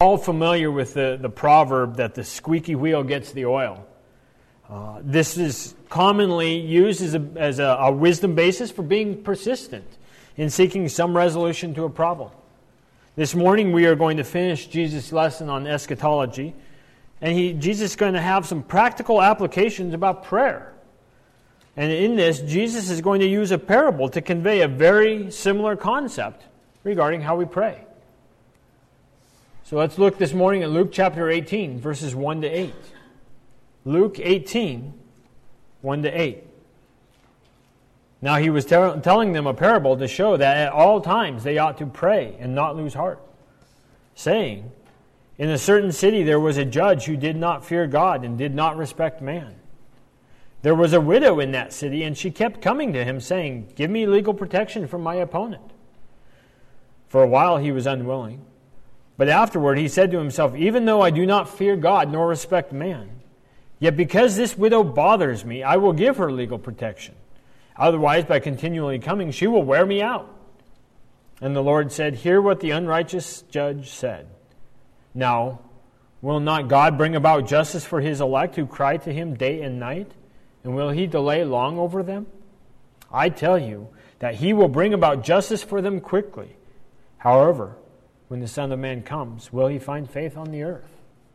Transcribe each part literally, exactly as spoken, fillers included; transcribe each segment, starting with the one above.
all familiar with the, the proverb that the squeaky wheel gets the oil. Uh, this is commonly used as, a, as a, a wisdom basis for being persistent in seeking some resolution to a problem. This morning we are going to finish Jesus' lesson on eschatology, and he, Jesus is going to have some practical applications about prayer. And in this, Jesus is going to use a parable to convey a very similar concept regarding how we pray. So let's look this morning at Luke chapter eighteen, verses one to eight. Luke eighteen, one to eight. Now he was ter- telling them a parable to show that at all times they ought to pray and not lose heart, saying, in a certain city there was a judge who did not fear God and did not respect man. There was a widow in that city, and she kept coming to him, saying, give me legal protection from my opponent. For a while he was unwilling, but afterward he said to himself, even though I do not fear God nor respect man, yet because this widow bothers me, I will give her legal protection. Otherwise, by continually coming, she will wear me out. And the Lord said, hear what the unrighteous judge said. Now, will not God bring about justice for his elect who cry to him day and night? And will he delay long over them? I tell you that he will bring about justice for them quickly. However, when the Son of Man comes, will he find faith on the earth?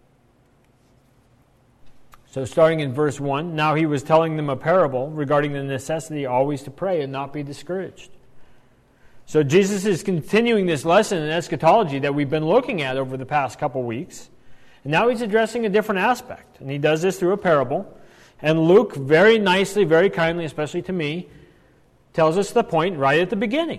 So starting in verse one, now he was telling them a parable regarding the necessity always to pray and not be discouraged. So Jesus is continuing this lesson in eschatology that we've been looking at over the past couple weeks. And now he's addressing a different aspect. And he does this through a parable. And Luke very nicely, very kindly, especially to me, tells us the point right at the beginning.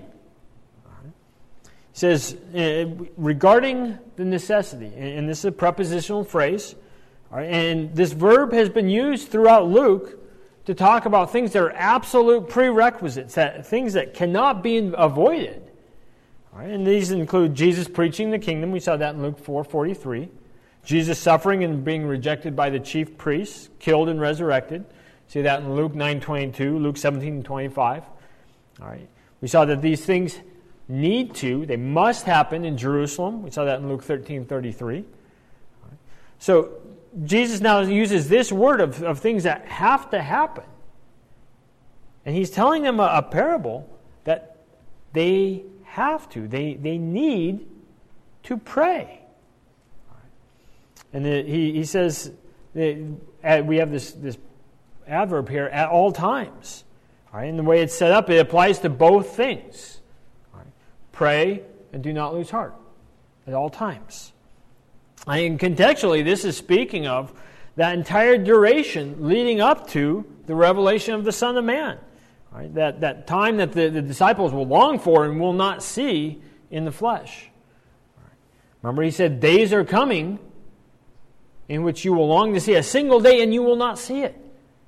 He says, regarding the necessity, and this is a prepositional phrase, and this verb has been used throughout Luke to talk about things that are absolute prerequisites, that things that cannot be avoided. All right, and these include Jesus preaching the kingdom. We saw that in Luke four forty-three. Jesus suffering and being rejected by the chief priests, killed and resurrected. See that in Luke nine twenty-two, Luke seventeen twenty-five. All right, we saw that these things need to, they must happen in Jerusalem. We saw that in Luke thirteen thirty-three. All right. So Jesus now uses this word of, of things that have to happen. And he's telling them a, a parable that they have to, they, they need to pray. And the, he, he says, that we have this, this adverb here, at all times. All right? And the way it's set up, it applies to both things. All right? Pray and do not lose heart at all times. And contextually, this is speaking of that entire duration leading up to the revelation of the Son of Man. Right? That, that time that the, the disciples will long for and will not see in the flesh. Right? Remember, he said, days are coming in which you will long to see a single day and you will not see it.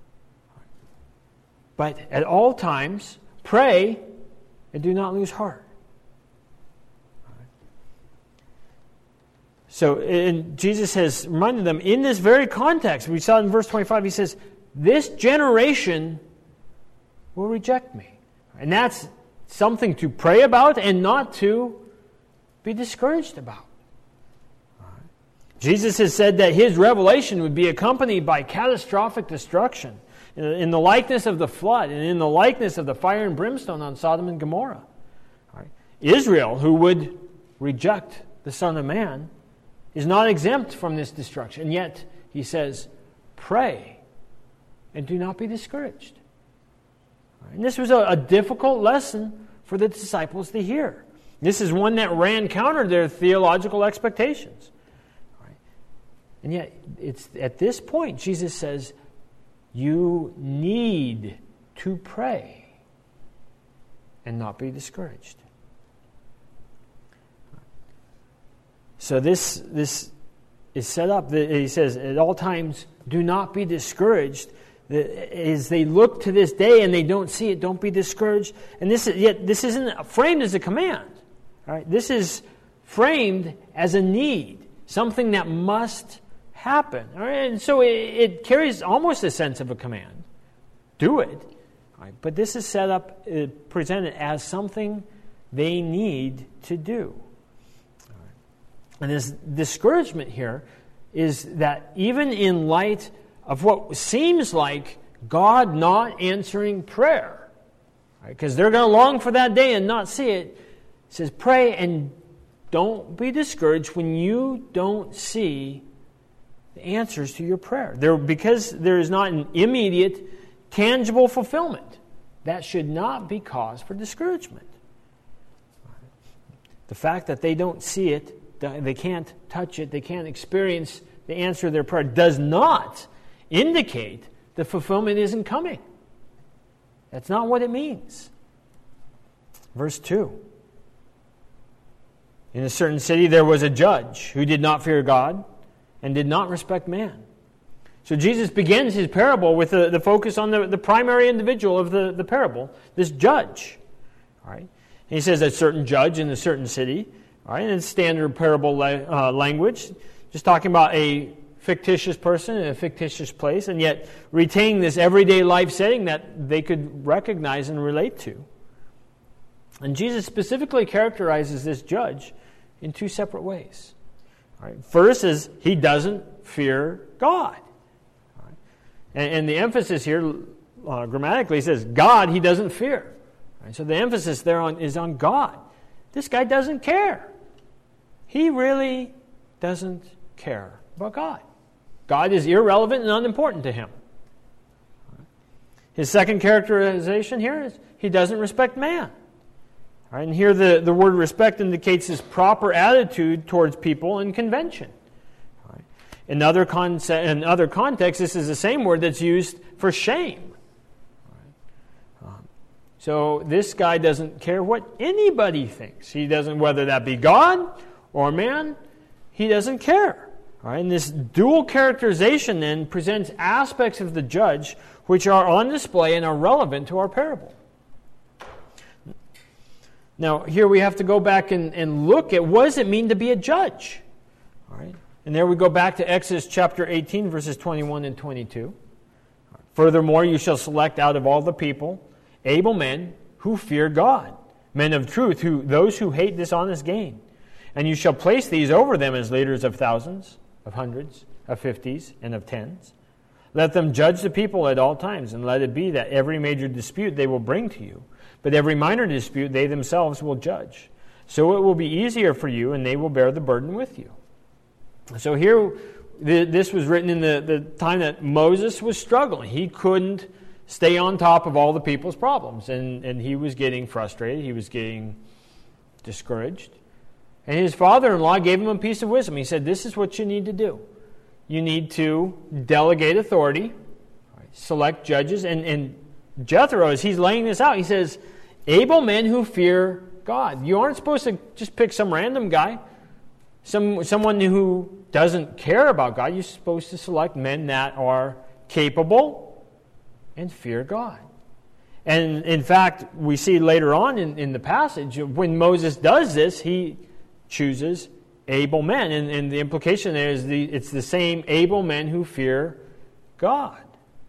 But at all times, pray and do not lose heart. So and Jesus has reminded them in this very context. We saw in verse twenty-five, he says, this generation will reject me. And that's something to pray about and not to be discouraged about. Jesus has said that his revelation would be accompanied by catastrophic destruction in the likeness of the flood and in the likeness of the fire and brimstone on Sodom and Gomorrah. Right. Israel, who would reject the Son of Man, is not exempt from this destruction. And yet, he says, pray and do not be discouraged. Right. And this was a, a difficult lesson for the disciples to hear. This is one that ran counter to their theological expectations. And yet, it's at this point, Jesus says, you need to pray and not be discouraged. So this, this is set up. He says, at all times, do not be discouraged. As they look to this day and they don't see it, don't be discouraged. And this is, yet this isn't framed as a command. All right? This is framed as a need, something that must happen. All right? And so it, it carries almost a sense of a command. Do it. All right? But this is set up, uh, presented as something they need to do. All right? And this discouragement here is that even in light of what seems like God not answering prayer, because right? They're going to long for that day and not see it, it says pray and don't be discouraged when you don't see the answers to your prayer. There, because there is not an immediate, tangible fulfillment, that should not be cause for discouragement. The fact that they don't see it, they can't touch it, they can't experience the answer to their prayer, does not indicate the fulfillment isn't coming. That's not what it means. Verse two. In a certain city there was a judge who did not fear God and did not respect man. So Jesus begins his parable with the, the focus on the, the primary individual of the, the parable, this judge. All right? And he says a certain judge in a certain city. All right? And it's standard parable la- uh, language, just talking about a fictitious person in a fictitious place, and yet retaining this everyday life setting that they could recognize and relate to. And Jesus specifically characterizes this judge in two separate ways. All right. First is he doesn't fear God. All right. And, and the emphasis here, uh, grammatically, says God he doesn't fear. All right. So the emphasis there on, is on God. This guy doesn't care. He really doesn't care about God. God is irrelevant and unimportant to him. His second characterization here is he doesn't respect man. All right, and here the, the word respect indicates his proper attitude towards people and convention. All right. In, other conce- in other contexts, this is the same word that's used for shame. All right. Um, so this guy doesn't care what anybody thinks. He doesn't, whether that be God or man, he doesn't care. All right, and this dual characterization then presents aspects of the judge which are on display and are relevant to our parable. Now, here we have to go back and, and look at what does it mean to be a judge? All right, and there we go back to Exodus chapter eighteen, verses twenty-one and twenty-two. Furthermore, you shall select out of all the people able men who fear God, men of truth, who those who hate dishonest gain. And you shall place these over them as leaders of thousands, of hundreds, of fifties, and of tens. Let them judge the people at all times, and let it be that every major dispute they will bring to you, but every minor dispute they themselves will judge. So it will be easier for you, and they will bear the burden with you. So here, this was written in the, the time that Moses was struggling. He couldn't stay on top of all the people's problems, and, and he was getting frustrated. He was getting discouraged. And his father-in-law gave him a piece of wisdom. He said, this is what you need to do. You need to delegate authority, select judges, and, and Jethro, as he's laying this out, he says, able men who fear God. You aren't supposed to just pick some random guy, some someone who doesn't care about God. You're supposed to select men that are capable and fear God. And in fact, we see later on in, in the passage, when Moses does this, he chooses able men. And, and the implication there is the, it's the same able men who fear God.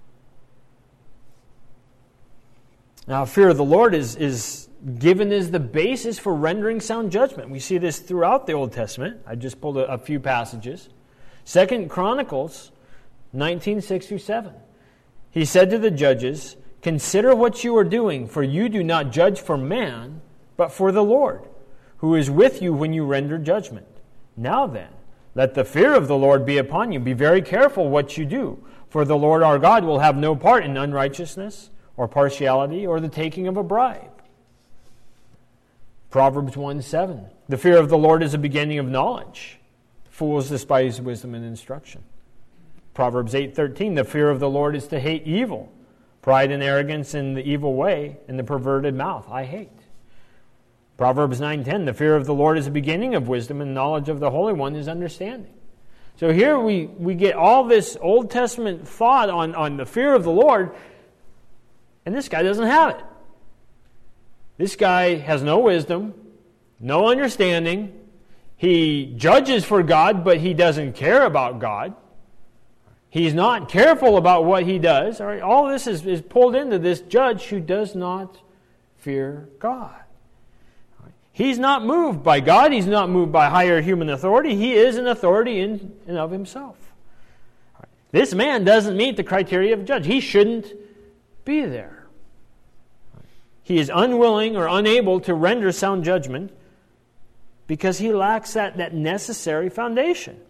Now, fear of the Lord is, is given as the basis for rendering sound judgment. We see this throughout the Old Testament. I just pulled a, a few passages. Second Chronicles nineteen, six through seven. He said to the judges, consider what you are doing, for you do not judge for man, but for the Lord, who is with you when you render judgment. Now then, let the fear of the Lord be upon you. Be very careful what you do, for the Lord our God will have no part in unrighteousness, or partiality, or the taking of a bribe. Proverbs one seven. The fear of the Lord is the beginning of knowledge. Fools despise wisdom and instruction. Proverbs eight thirteen. The fear of the Lord is to hate evil. Pride and arrogance in the evil way, and the perverted mouth I hate. Proverbs nine ten. The fear of the Lord is the beginning of wisdom, and knowledge of the Holy One is understanding. So here we, we get all this Old Testament thought on, on the fear of the Lord, and this guy doesn't have it. This guy has no wisdom, no understanding. He judges for God, but he doesn't care about God. He's not careful about what he does. All right, all this is, is pulled into this judge who does not fear God. He's not moved by God. He's not moved by higher human authority. He is an authority in and of himself. This man doesn't meet the criteria of a judge. He shouldn't be there. He is unwilling or unable to render sound judgment because he lacks that, that necessary foundation.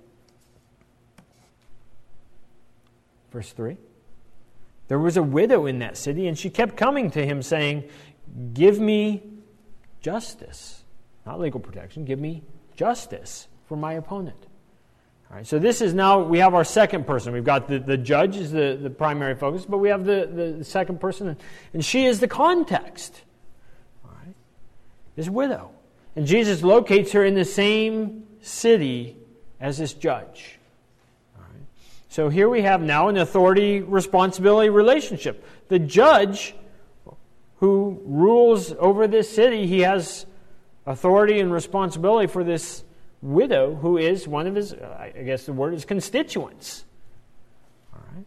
Verse three. There was a widow in that city, and she kept coming to him saying, give me justice. Not legal protection. Give me justice for my opponent. All right, so this is now, we have our second person. We've got the, the judge is the, the primary focus, but we have the, the second person, and she is the context. All right, this widow. And Jesus locates her in the same city as this judge. All right, so here we have now an authority-responsibility relationship. The judge who rules over this city, he has authority and responsibility for this widow who is one of his, I guess the word is constituents. All right.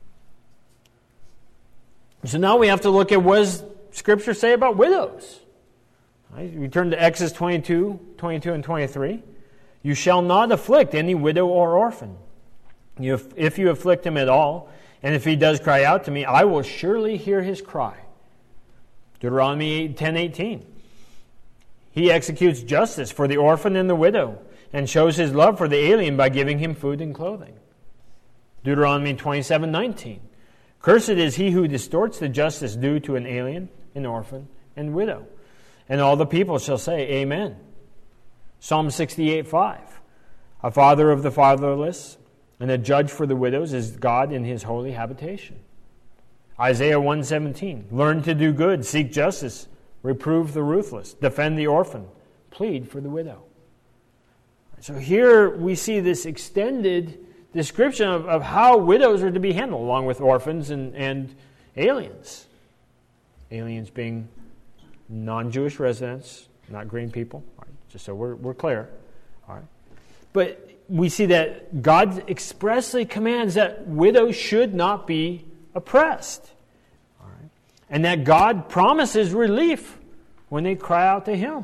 So now we have to look at what does Scripture say about widows. All right. We turn to Exodus twenty-two, twenty-two and twenty-three. You shall not afflict any widow or orphan. You, if you afflict him at all, and if he does cry out to me, I will surely hear his cry. Deuteronomy ten eighteen. He executes justice for the orphan and the widow, and shows his love for the alien by giving him food and clothing. Deuteronomy twenty-seven nineteen. Cursed is he who distorts the justice due to an alien, an orphan, and widow. And all the people shall say, Amen. Psalm sixty-eight five. A father of the fatherless and a judge for the widows is God in his holy habitation. Isaiah one seventeen. Learn to do good, seek justice, reprove the ruthless, defend the orphan, plead for the widow. So here we see this extended description of, of how widows are to be handled, along with orphans and, and aliens. Aliens being non-Jewish residents, not green people, all right, just so we're, we're clear. All right. But we see that God expressly commands that widows should not be oppressed. All right. And that God promises relief when they cry out to Him.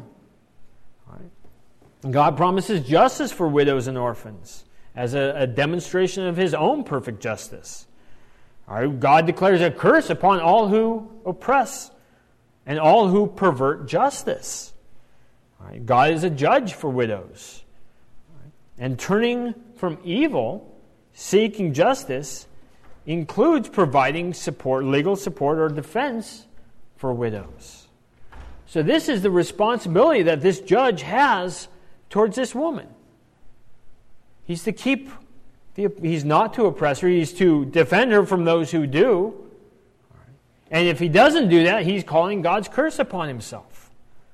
God promises justice for widows and orphans as a, a demonstration of His own perfect justice. All right, God declares a curse upon all who oppress and all who pervert justice. All right, God is a judge for widows. All right, and turning from evil, seeking justice, includes providing support, legal support or defense for widows. So this is the responsibility that this judge has towards this woman. He's to keep, the, he's not to oppress her, he's to defend her from those who do. And if he doesn't do that, he's calling God's curse upon himself.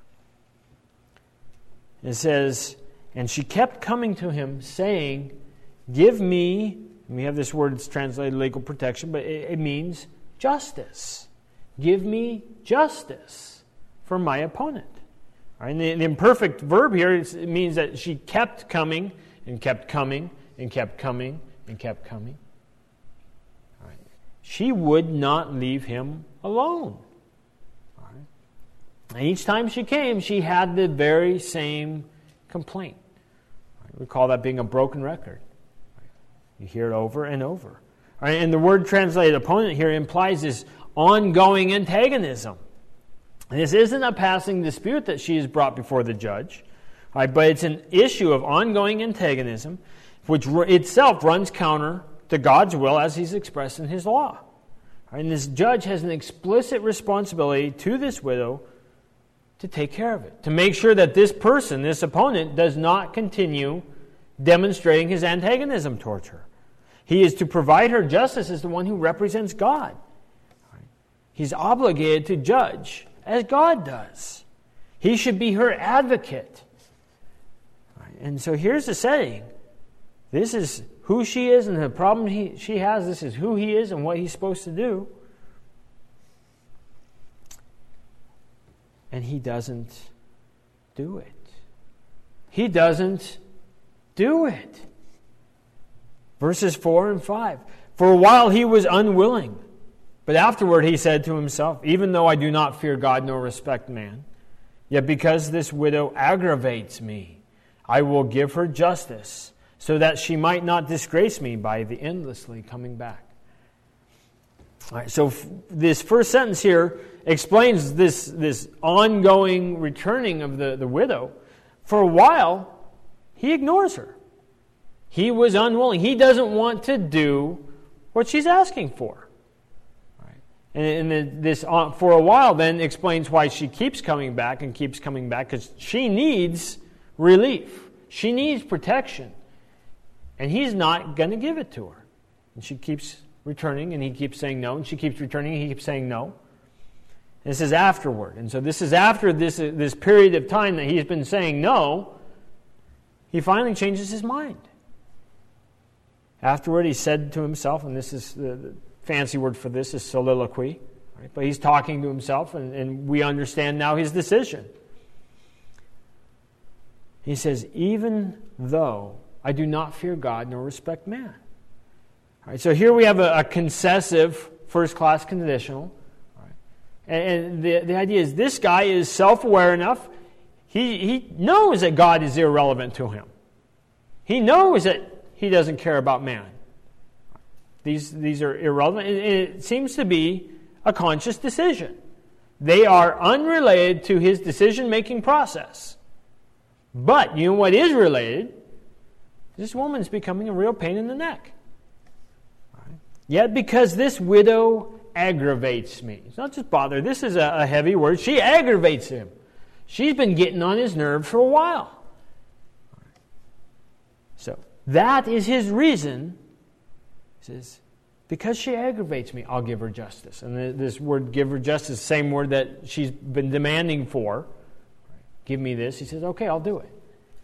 It says, and she kept coming to him saying, give me, and we have this word that's translated legal protection, but it, it means justice. Give me justice for my opponent. And the, the imperfect verb here is, it means that she kept coming and kept coming and kept coming and kept coming. All right. She would not leave him alone. All right. And each time she came, she had the very same complaint. All right. We call that being a broken record. Right. You hear it over and over. All right. And the word translated opponent here implies this ongoing antagonism. This isn't a passing dispute that she has brought before the judge, right, but it's an issue of ongoing antagonism, which itself runs counter to God's will as He's expressed in His law. Right, and this judge has an explicit responsibility to this widow to take care of it, to make sure that this person, this opponent, does not continue demonstrating his antagonism towards her. He is to provide her justice as the one who represents God. Right. He's obligated to judge as God does. He should be her advocate. And so here's the setting. This is who she is and the problem he, she has. This is who he is and what he's supposed to do. And he doesn't do it. He doesn't do it. Verses four and five. For a while he was unwilling. But afterward he said to himself, even though I do not fear God nor respect man, Yet because this widow aggravates me, I will give her justice, so that she might not disgrace me by the endlessly coming back. All right, so f- this first sentence here explains this, this ongoing returning of the, the widow. For a while, he ignores her. He was unwilling. He doesn't want to do what she's asking for. All right. And, and this, uh, for a while, then explains why she keeps coming back and keeps coming back, because she needs relief. She needs protection. And he's not going to give it to her. And she keeps returning, and he keeps saying no, and she keeps returning, and he keeps saying no. And this is afterward. And so this is after this, uh, this period of time that he's been saying no, he finally changes his mind. Afterward, he said to himself, and this is the, the fancy word for this is soliloquy, right? But he's talking to himself, and, and we understand now his decision. He says, even though I do not fear God nor respect man. All right, so here we have a, a concessive first-class conditional. All right. And, and the, the idea is this guy is self-aware enough. He, he knows that God is irrelevant to him. He knows that he doesn't care about man. These, these are irrelevant. And it seems to be a conscious decision. They are unrelated to his decision-making process. But you know what is related? This woman's becoming a real pain in the neck. Right. Yet because this widow aggravates me. It's not just bother. This is a, a heavy word. She aggravates him. She's been getting on his nerves for a while. Right. So that is his reason. He says, because she aggravates me, I'll give her justice. And this word give her justice, same word that she's been demanding for. Right. Give me this. He says, okay, I'll do it.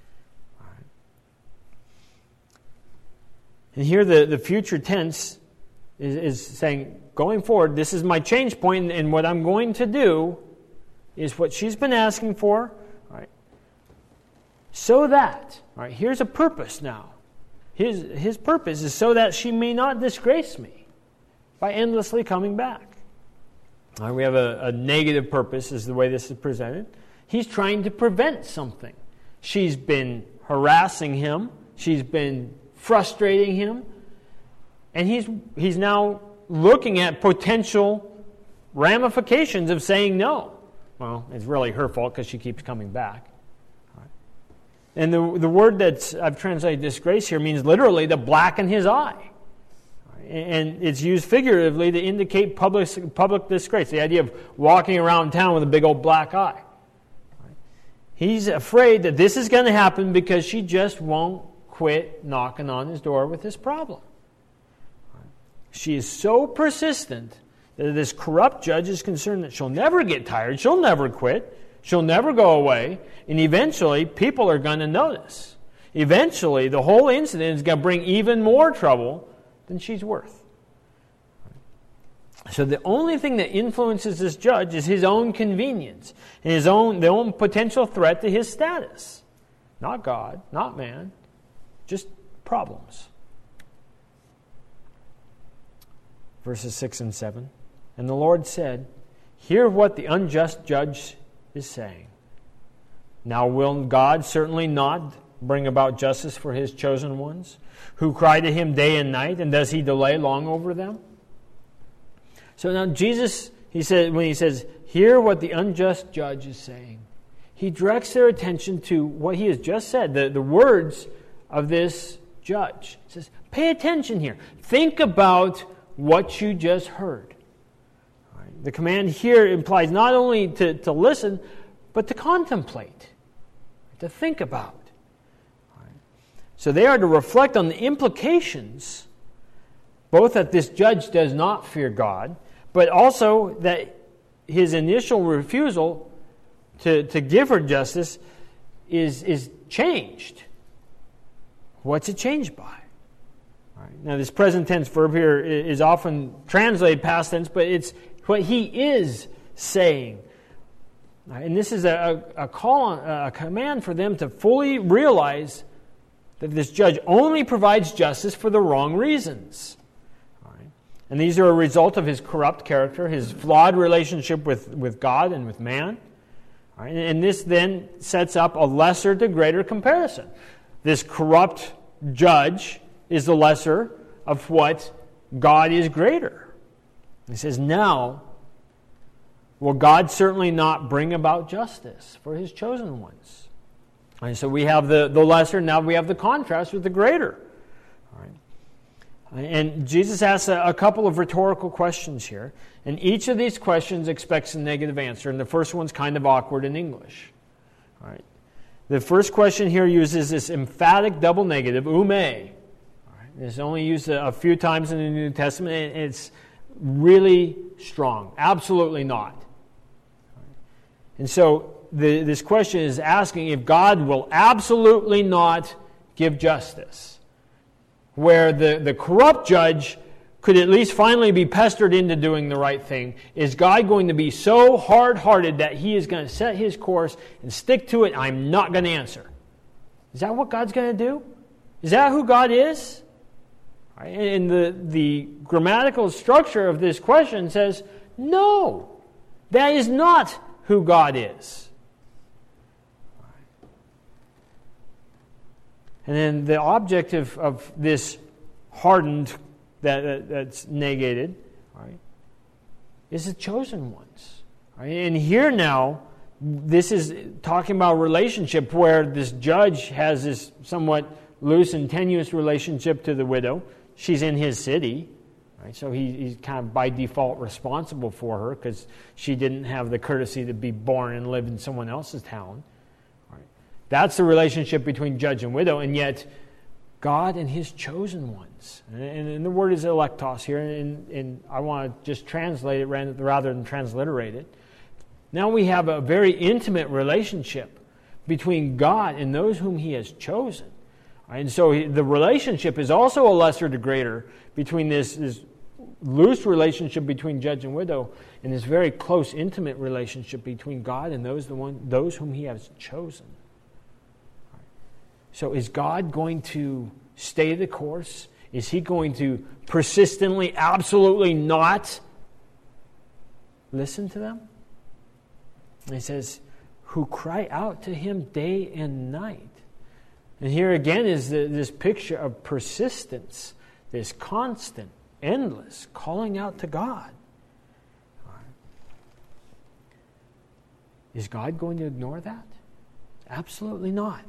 And here the, the future tense is, is saying, going forward, this is my change point, and what I'm going to do is what she's been asking for, right? So that, right, here's a purpose now. His, his purpose is so that she may not disgrace me by endlessly coming back. Right, we have a, a negative purpose is the way this is presented. He's trying to prevent something. She's been harassing him. She's been frustrating him, and he's he's now looking at potential ramifications of saying no. Well, it's really her fault because she keeps coming back. Right. And the the word that I've translated disgrace here means literally to blacken his eye, right. And it's used figuratively to indicate public public disgrace. The idea of walking around town with a big old black eye. Right. He's afraid that this is going to happen because she just won't quit knocking on his door with this problem. She is so persistent that this corrupt judge is concerned that she'll never get tired, she'll never quit, she'll never go away, and eventually people are going to notice. Eventually the whole incident is going to bring even more trouble than she's worth. So the only thing that influences this judge is his own convenience and his own, the own potential threat to his status. Not God, not man. Just problems. Verses six and seven. And the Lord said, hear what the unjust judge is saying. Now will God certainly not bring about justice for his chosen ones, who cry to him day and night, and does he delay long over them? So now Jesus, he said, when he says, hear what the unjust judge is saying, he directs their attention to what he has just said, the, the words of this judge. He says, pay attention here. Think about what you just heard. Right. The command here implies not only to, to listen, but to contemplate, to think about. Right. So they are to reflect on the implications, both that this judge does not fear God, but also that his initial refusal to, to give her justice is, is changed. What's it changed by? All right. Now, this present tense verb here is often translated past tense, but it's what he is saying. Right. And this is a, a call, on, a command for them to fully realize that this judge only provides justice for the wrong reasons. All right. And these are a result of his corrupt character, his flawed relationship with, with God and with man. All right? And this then sets up a lesser to greater comparison. This corrupt judge is the lesser of what God is greater. He says, now, will God certainly not bring about justice for his chosen ones? And so we have the, the lesser, now we have the contrast with the greater. All right. And Jesus asks a, a couple of rhetorical questions here. And each of these questions expects a negative answer. And the first one's kind of awkward in English. All right. The first question here uses this emphatic double negative, ume. All right. It's only used a, a few times in the New Testament. And it's really strong. Absolutely not. And so the, this question is asking if God will absolutely not give justice. Where the, the corrupt judge could at least finally be pestered into doing the right thing, is God going to be so hard-hearted that he is going to set his course and stick to it? I'm not going to answer. Is that what God's going to do? Is that who God is? Right. And the, the grammatical structure of this question says, no, that is not who God is. And then the object of, of this hardened that, that that's negated, right, is the chosen ones. Right? And here now, this is talking about a relationship where this judge has this somewhat loose and tenuous relationship to the widow. She's in his city, right? So he, he's kind of by default responsible for her because she didn't have the courtesy to be born and live in someone else's town. Right? That's the relationship between judge and widow, and yet God and his chosen ones. And, and the word is electos here, and, and I want to just translate it rather than transliterate it. Now we have a very intimate relationship between God and those whom he has chosen. Right? And so he, the relationship is also a lesser to greater between this, this loose relationship between judge and widow and this very close, intimate relationship between God and those, the one, those whom he has chosen. So is God going to stay the course? Is he going to persistently, absolutely not listen to them? And he says, who cry out to him day and night. And here again is the, this picture of persistence, this constant, endless calling out to God. Is God going to ignore that? Absolutely not.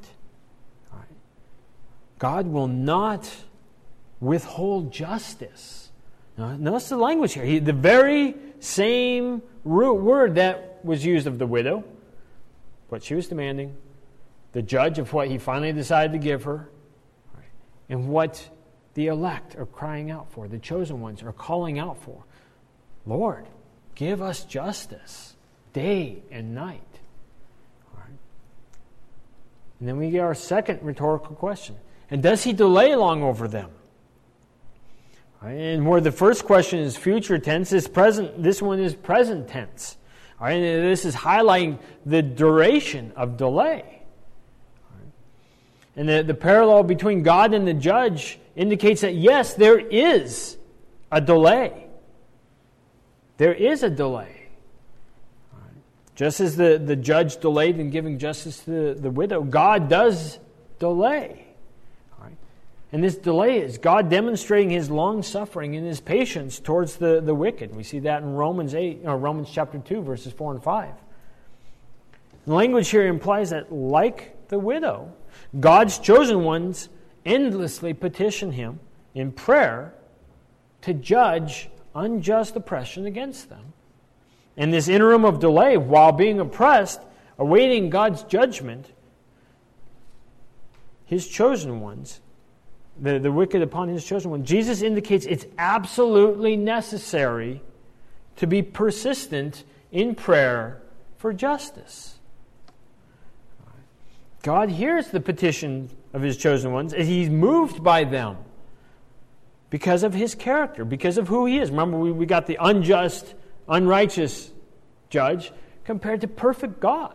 God will not withhold justice. Now, notice the language here. He, the very same root word that was used of the widow, what she was demanding, the judge of what he finally decided to give her, right, and what the elect are crying out for, the chosen ones are calling out for. Lord, give us justice day and night. All right. And then we get our second rhetorical question. And does he delay long over them? Right, and where the first question is future tense, this present. This one is present tense. All right, and this is highlighting the duration of delay. All right. And the, the parallel between God and the judge indicates that yes, there is a delay. There is a delay. All right. Just as the, the judge delayed in giving justice to the, the widow, God does delay. And this delay is God demonstrating his long-suffering and his patience towards the, the wicked. We see that in Romans eight, or Romans chapter two, verses four and five. The language here implies that, like the widow, God's chosen ones endlessly petition him in prayer to judge unjust oppression against them. And this interim of delay, while being oppressed, awaiting God's judgment, his chosen ones, The, the wicked upon his chosen one. Jesus indicates it's absolutely necessary to be persistent in prayer for justice. God hears the petition of his chosen ones, and he's moved by them because of his character, because of who he is. Remember, we, we got the unjust, unrighteous judge compared to perfect God.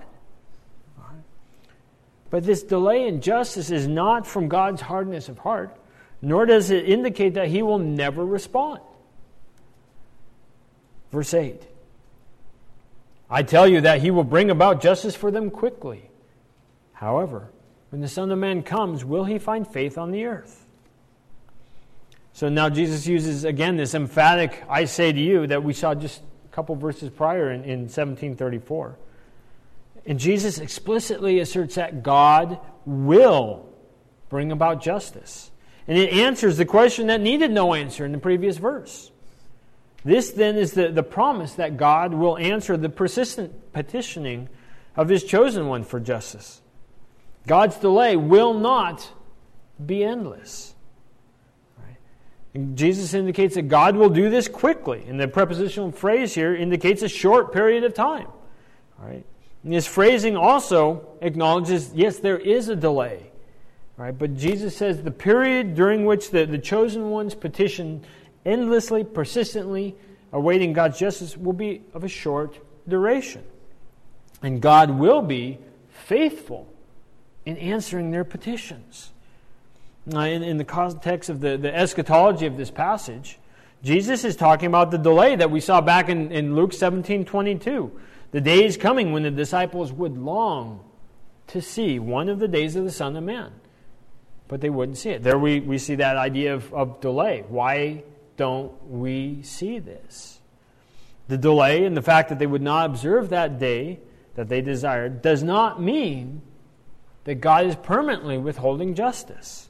But this delay in justice is not from God's hardness of heart, nor does it indicate that he will never respond. Verse eight. I tell you that he will bring about justice for them quickly. However, when the Son of Man comes, will he find faith on the earth? So now Jesus uses, again, this emphatic, I say to you, that we saw just a couple verses prior in, in seventeen thirty-four. And Jesus explicitly asserts that God will bring about justice. And it answers the question that needed no answer in the previous verse. This then is the, the promise that God will answer the persistent petitioning of his chosen one for justice. God's delay will not be endless. Right? And Jesus indicates that God will do this quickly. And the prepositional phrase here indicates a short period of time. All right? And this phrasing also acknowledges, yes, there is a delay. Right? But Jesus says the period during which the, the chosen ones petition endlessly, persistently, awaiting God's justice will be of a short duration. And God will be faithful in answering their petitions. Now, in, in the context of the, the eschatology of this passage, Jesus is talking about the delay that we saw back in, in Luke seventeen twenty-two. The day is coming when the disciples would long to see one of the days of the Son of Man, but they wouldn't see it. There we, we see that idea of, of delay. Why don't we see this? The delay and the fact that they would not observe that day that they desired does not mean that God is permanently withholding justice.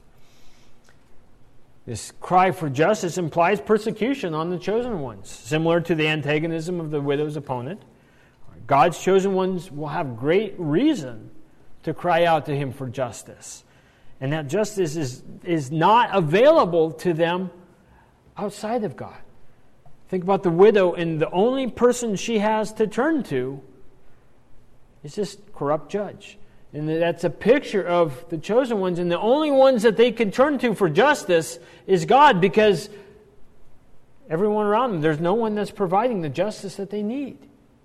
This cry for justice implies persecution on the chosen ones, similar to the antagonism of the widow's opponent. God's chosen ones will have great reason to cry out to him for justice. And that justice is, is not available to them outside of God. Think about the widow, and the only person she has to turn to is this corrupt judge. And that's a picture of the chosen ones, and the only ones that they can turn to for justice is God, because everyone around them, there's no one that's providing the justice that they need.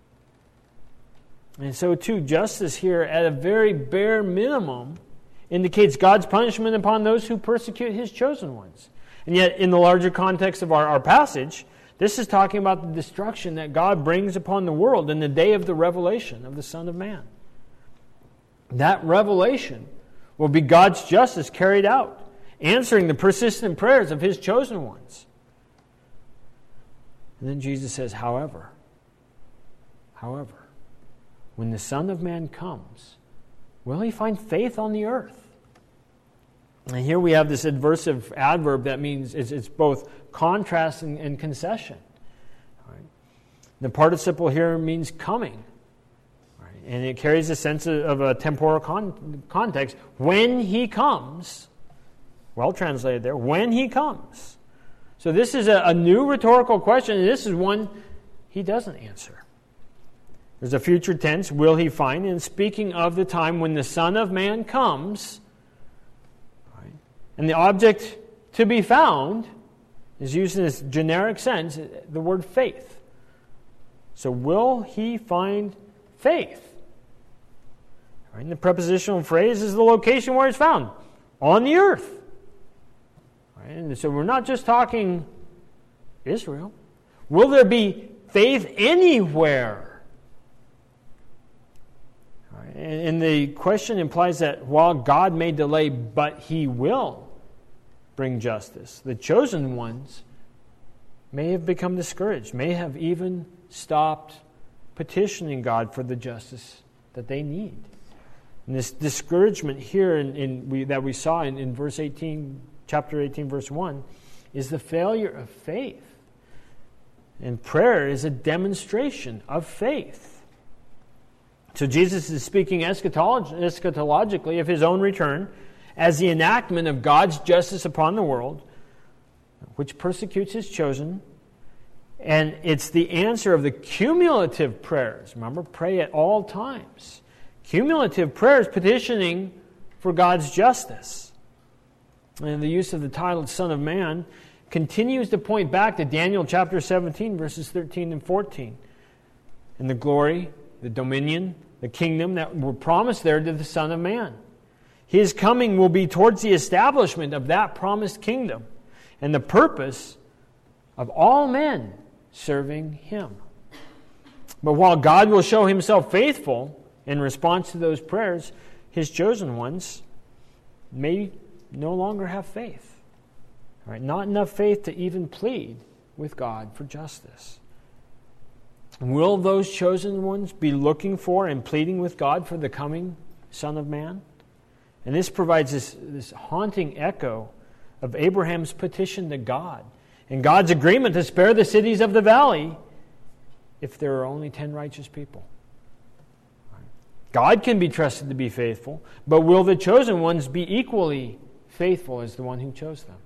And so too, justice here at a very bare minimum indicates God's punishment upon those who persecute his chosen ones. And yet, in the larger context of our, our passage, this is talking about the destruction that God brings upon the world in the day of the revelation of the Son of Man. That revelation will be God's justice carried out, answering the persistent prayers of his chosen ones. And then Jesus says, however, however, when the Son of Man comes, will he find faith on the earth? And here we have this adversive adverb that means it's, it's both contrast and, and concession. All right. The participle here means coming. All right. And it carries a sense of, of a temporal con- context. When he comes, well translated there, when he comes. So this is a, a new rhetorical question, and this is one he doesn't answer. There's a future tense, will he find, and speaking of the time when the Son of Man comes, right, and the object to be found is used in this generic sense, the word faith. So will he find faith? Right, and the prepositional phrase is the location where it's found, on the earth. Right, and so we're not just talking Israel. Will there be faith anywhere? And the question implies that while God may delay, but he will bring justice, the chosen ones may have become discouraged, may have even stopped petitioning God for the justice that they need. And this discouragement here in, in we, that we saw in, in verse eighteen, chapter eighteen, verse one, is the failure of faith. And prayer is a demonstration of faith. So Jesus is speaking eschatolog- eschatologically of his own return as the enactment of God's justice upon the world, which persecutes his chosen. And it's the answer of the cumulative prayers. Remember, pray at all times. Cumulative prayers petitioning for God's justice. And the use of the title Son of Man continues to point back to Daniel chapter seventeen, verses thirteen and fourteen. And the glory, the dominion, the kingdom that were promised there to the Son of Man. His coming will be towards the establishment of that promised kingdom and the purpose of all men serving him. But while God will show himself faithful in response to those prayers, his chosen ones may no longer have faith. All right, not enough faith to even plead with God for justice. Will those chosen ones be looking for and pleading with God for the coming Son of Man? And this provides this, this haunting echo of Abraham's petition to God and God's agreement to spare the cities of the valley if there are only ten righteous people. God can be trusted to be faithful, but will the chosen ones be equally faithful as the one who chose them?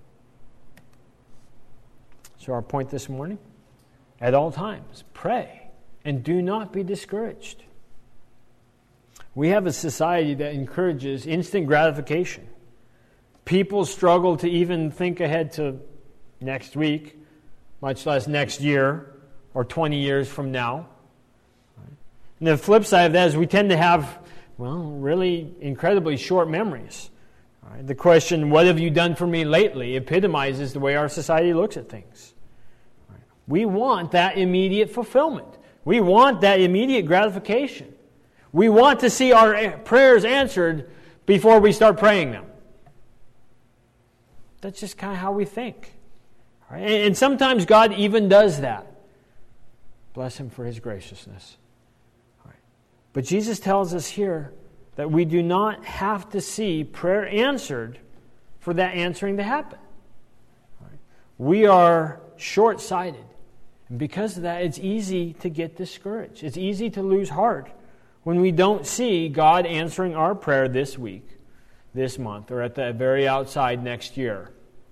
So our point this morning, at all times, pray and do not be discouraged. We have a society that encourages instant gratification. People struggle to even think ahead to next week, much less next year or twenty years from now. And the flip side of that is we tend to have, well, really incredibly short memories. Right? The question, what have you done for me lately, epitomizes the way our society looks at things. Right? We want that immediate fulfillment. We want that immediate gratification. We want to see our prayers answered before we start praying them. That's just kind of how we think. Right? And sometimes God even does that. Bless him for his graciousness. Right. But Jesus tells us here that we do not have to see prayer answered for that answering to happen. Right. We are short-sighted. And because of that, it's easy to get discouraged. It's easy to lose heart when we don't see God answering our prayer this week, this month, or at the very outside next year.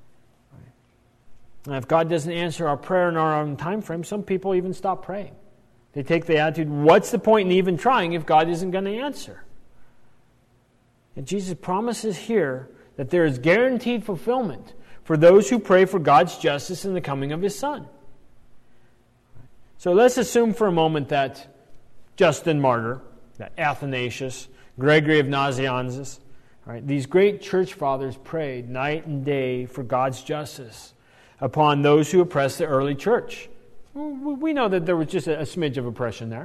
And if God doesn't answer our prayer in our own time frame, some people even stop praying. They take the attitude, what's the point in even trying if God isn't going to answer? And Jesus promises here that there is guaranteed fulfillment for those who pray for God's justice in the coming of his Son. So let's assume for a moment that Justin Martyr, that Athanasius, Gregory of Nazianzus, right, these great church fathers prayed night and day for God's justice upon those who oppressed the early church. We know that there was just a smidge of oppression there.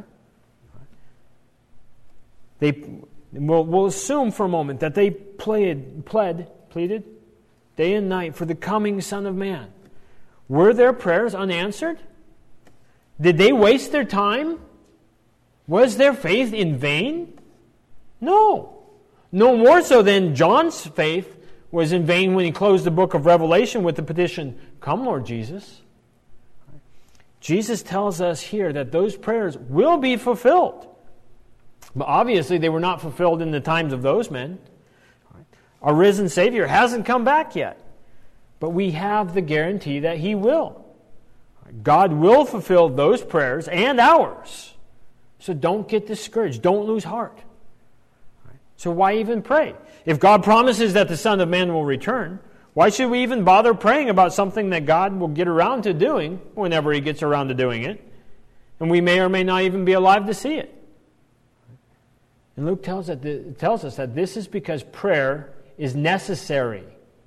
They, we'll, we'll assume for a moment that they pled, pled, pleaded day and night for the coming Son of Man. Were their prayers unanswered? Did they waste their time? Was their faith in vain? No. No more so than John's faith was in vain when he closed the book of Revelation with the petition, "Come, Lord Jesus." Jesus tells us here that those prayers will be fulfilled. But obviously they were not fulfilled in the times of those men. Our risen Savior hasn't come back yet. But we have the guarantee that he will. God will fulfill those prayers and ours. So don't get discouraged. Don't lose heart. So why even pray? If God promises that the Son of Man will return, why should we even bother praying about something that God will get around to doing whenever he gets around to doing it? And we may or may not even be alive to see it. And Luke tells, it, tells us that this is because prayer is necessary.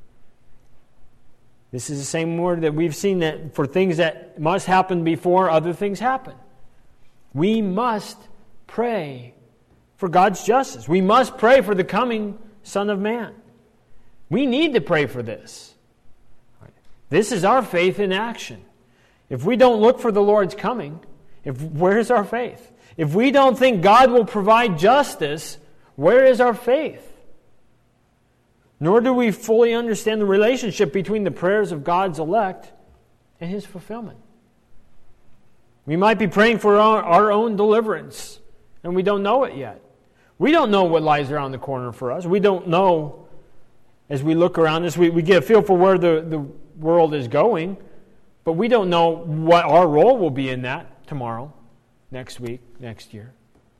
This is the same word that we've seen that for things that must happen before other things happen. We must pray for God's justice. We must pray for the coming Son of Man. We need to pray for this. This is our faith in action. If we don't look for the Lord's coming, if where's our faith? If we don't think God will provide justice, where is our faith? Nor do we fully understand the relationship between the prayers of God's elect and his fulfillment. We might be praying for our, our own deliverance, and we don't know it yet. We don't know what lies around the corner for us. We don't know, as we look around us, we, we get a feel for where the, the world is going, but we don't know what our role will be in that tomorrow, next week, next year.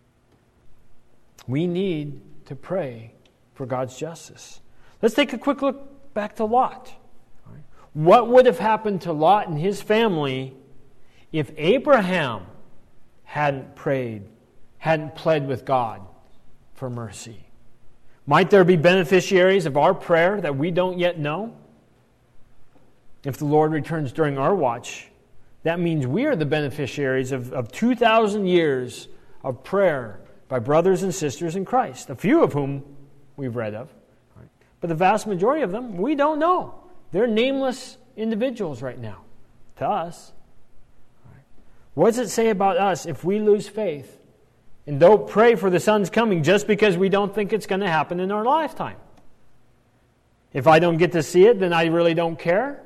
We need to pray for God's justice. Let's take a quick look back to Lot. What would have happened to Lot and his family if Abraham hadn't prayed, hadn't pled with God for mercy? Might there be beneficiaries of our prayer that we don't yet know? If the Lord returns during our watch, that means we are the beneficiaries of, of two thousand years of prayer by brothers and sisters in Christ, a few of whom we've read of. But the vast majority of them, we don't know. They're nameless individuals right now to us. What does it say about us if we lose faith and don't pray for the Son's coming just because we don't think it's going to happen in our lifetime? If I don't get to see it, then I really don't care.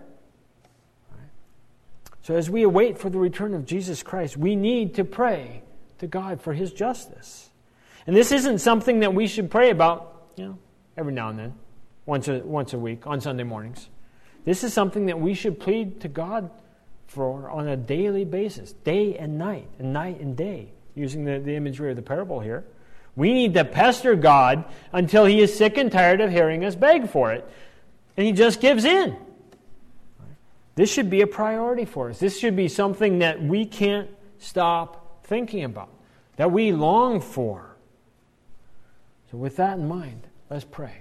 So as we await for the return of Jesus Christ, we need to pray to God for His justice. And this isn't something that we should pray about, you know, every now and then, once a, once a week, on Sunday mornings. This is something that we should plead to God for on a daily basis, day and night, and night and day, using the, the imagery of the parable here. We need to pester God until He is sick and tired of hearing us beg for it, and He just gives in. This should be a priority for us. This should be something that we can't stop thinking about, that we long for. So with that in mind, let's pray.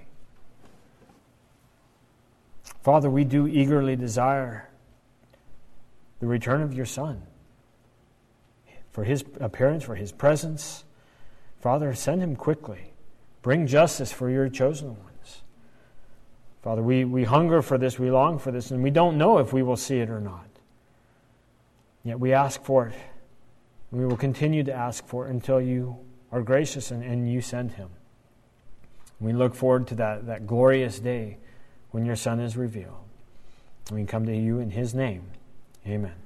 Father, we do eagerly desire the return of your Son, for His appearance, for His presence. Father, send Him quickly. Bring justice for your chosen ones. Father, we, we hunger for this, we long for this, and we don't know if we will see it or not. Yet we ask for it. And we will continue to ask for it until you are gracious and, and you send Him. We look forward to that, that glorious day when your Son is revealed. And we come to you in His name. Amen.